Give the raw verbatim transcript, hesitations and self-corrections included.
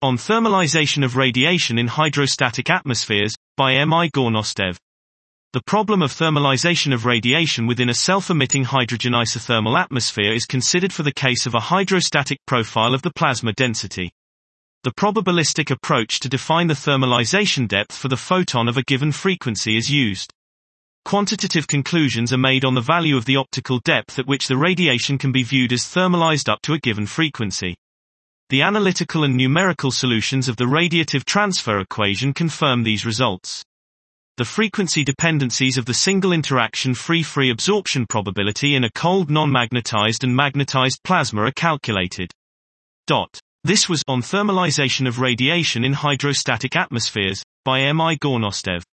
On Thermalization of Radiation in Hydrostatic Atmospheres, by M I Gornostev. The problem of thermalization of radiation within a self-emitting hydrogen isothermal atmosphere is considered for the case of a hydrostatic profile of the plasma density. The probabilistic approach to define the thermalization depth for the photon of a given frequency is used. Quantitative conclusions are made on the value of the optical depth at which the radiation can be viewed as thermalized up to a given frequency. The analytical and numerical solutions of the radiative transfer equation confirm these results. The frequency dependencies of the single interaction free-free absorption probability in a cold non-magnetized and magnetized plasma are calculated. Dot. This was On Thermalization of Radiation in Hydrostatic Atmospheres, by M I Gornostev.